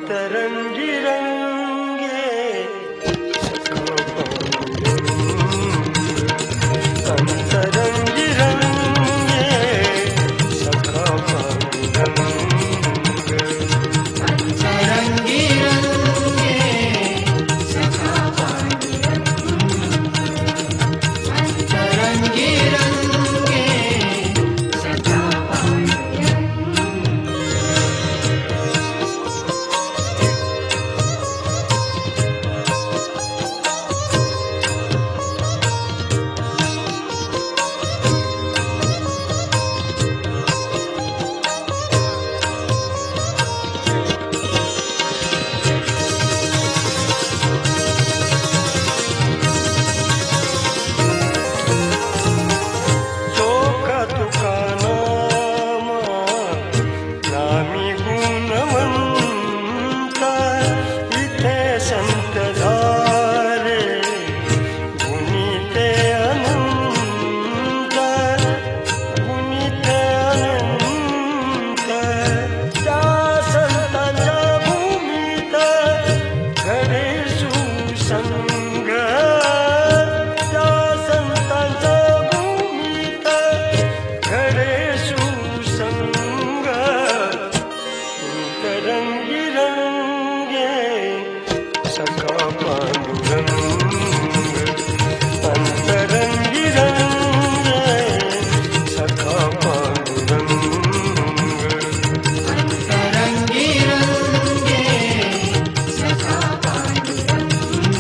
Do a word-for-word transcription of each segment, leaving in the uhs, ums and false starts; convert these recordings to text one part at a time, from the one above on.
अंतरंगी रंगे सखा पांडुरंग, अंतरंगी रंगे सखा पांडुरंग, अंतरंगी रंगे सखा पांडुरंग, अंतरंगी रंगे सखा पांडुरंग। चोखा तुका नामा नामी गुणवंता, इथे संत झाले गुणिते अनंत, गुणिते अनंत। त्या संतांच्या भूमीत घडे सुसंग, त्या संतांच्या भूमीत घडे सुसंग। अंतरंगी रंगे सखा पांडुरंग, अंतरंगी रंगे सखा पांडुरंग, अंतरंगी रंगे सखा पांडुरंग,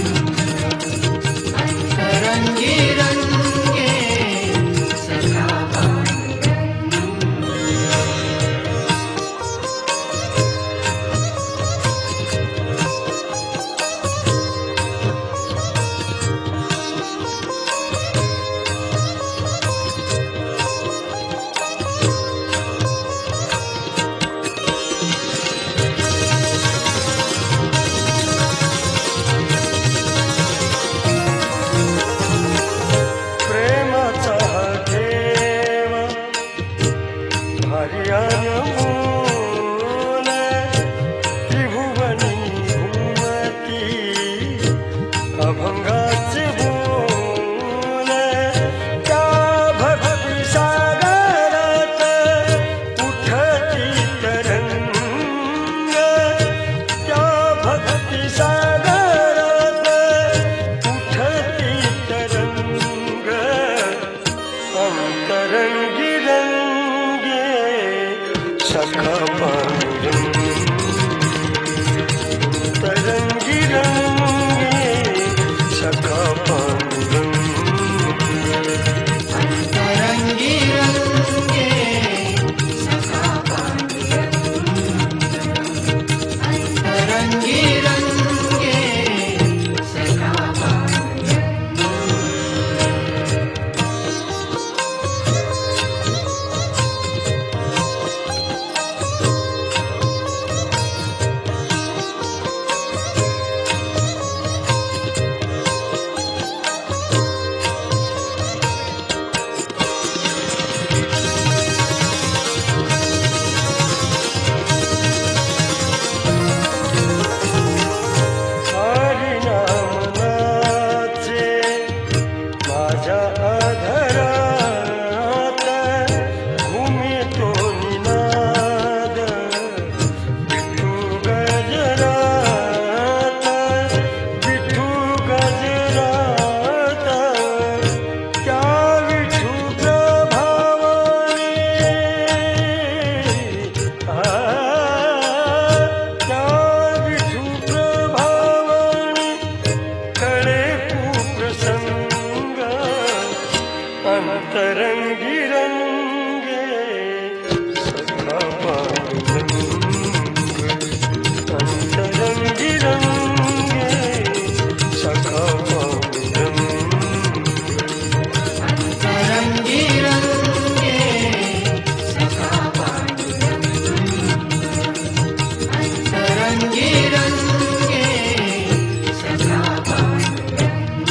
अंतरंगी रंगे सखा पांडुरंग। प्रेमाचा हा देव भारी अनमोल, त्रिभुवनी घुमती अभंगाचे बोल। त्या भक्ती सागरात उठती तरंग, त्या भक्ती सागरात उठती तरंग। अंतरंगी रंगे सखा पांडुरंग, अंतरंगी रंगे सखा पांडुरंग, अंतरंगी रंगे सखा पांडुरंग, अंतरंगी रंगे सखा पांडुरंग। हरी नाम नाचे माझ्या अधरात, घुमितो निनाद विठू गजरात, विठू गजरात। त्या विठू प्रभावाने, आ, त्या विठू प्रभावाने कळे कुप्रसंग। अंतरंगी रंगे सखा पांडुरंग, अंतरंगी रंगे सखा पांडुरंग, अंतरंगी रंगे सखा पांडुरंग, अंतरंगी रंगे सखा पांडुरंग।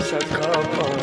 सखा पांडुरंगे